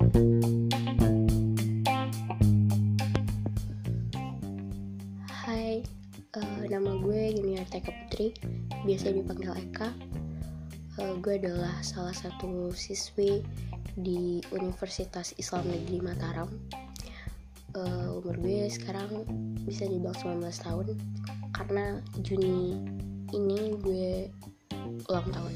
Hai, nama gue Yuniarta Eka Putri, biasa dipanggil Eka. Gue adalah salah satu siswi di Universitas Islam Negeri Mataram. Umur gue sekarang bisa dibilang 19 tahun, karena Juni ini gue ulang tahun.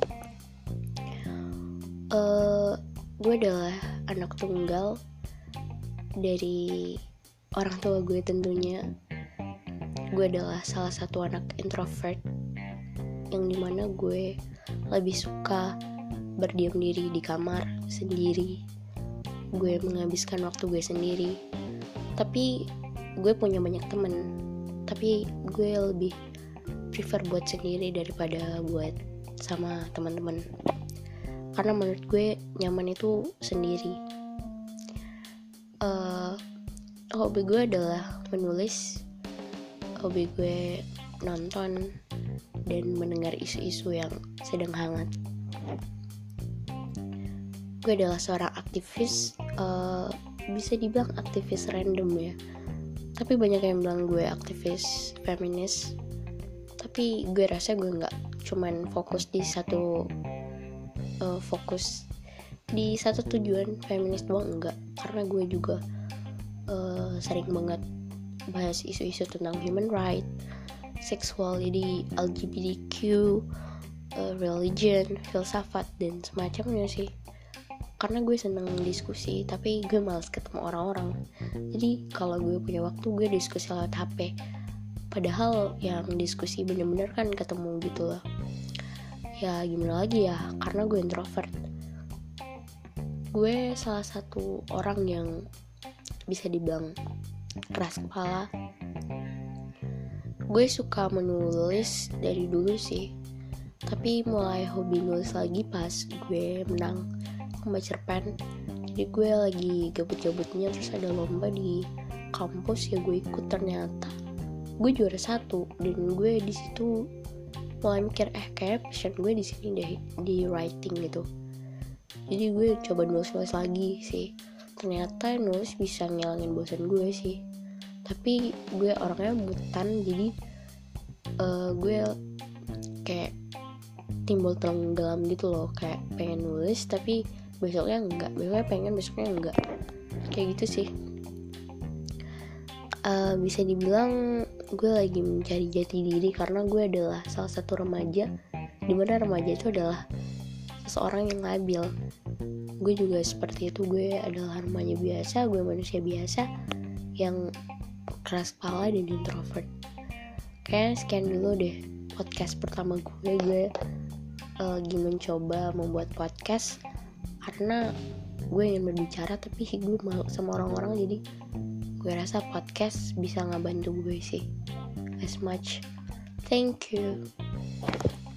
Gue adalah anak tunggal dari orang tua gue tentunya. Gue adalah salah satu anak introvert yang dimana gue lebih suka berdiam diri di kamar sendiri. Gue menghabiskan waktu gue sendiri. Tapi gue punya banyak temen, tapi gue lebih prefer buat sendiri daripada buat sama teman-teman. Karena menurut gue nyaman itu sendiri. Hobi gue adalah menulis. Hobi gue nonton dan mendengar isu-isu yang sedang hangat. Gue adalah seorang aktivis, bisa dibilang aktivis random ya. Tapi banyak yang bilang gue aktivis feminis. Tapi gue rasa gue nggak cuman fokus di satu tujuan feminis doang, enggak. Karena gue juga sering banget bahas isu-isu tentang human right, sexuality, LGBTQ, religion, filsafat, dan semacamnya sih. Karena gue seneng diskusi, tapi gue malas ketemu orang-orang. Jadi kalau gue punya waktu, gue diskusi lewat HP. Padahal yang diskusi bener-bener kan ketemu gitu loh. Ya gimana lagi ya, karena gue introvert. Gue salah satu orang yang bisa dibilang keras kepala. Gue suka menulis dari dulu sih, tapi mulai hobi nulis lagi pas gue menang lomba cerpen. Jadi gue lagi gabut-gabutnya, terus ada lomba di kampus, ya gue ikut. Ternyata gue juara 1, dan gue di situ mulai mikir kayak passion gue di sini deh, di writing gitu. Jadi gue coba nulis lagi sih. Ternyata nulis bisa ngilangin bosan gue sih. Tapi gue orangnya mutan, jadi gue kayak timbul tenggelam gitu loh. Kayak pengen nulis tapi besoknya enggak, besoknya pengen, besoknya enggak. Kayak gitu sih. Bisa dibilang gue lagi mencari jati diri, karena gue adalah salah satu remaja, dimana remaja itu adalah seseorang yang labil. Gue juga seperti itu. Gue adalah remaja biasa, gue manusia biasa yang keras kepala dan introvert. Kayaknya sekian dulu deh podcast pertama gue. Gue lagi mencoba membuat podcast karena gue ingin berbicara, tapi gue malu sama orang-orang. Jadi gue rasa podcast bisa ngebantu gue sih as much. Thank you.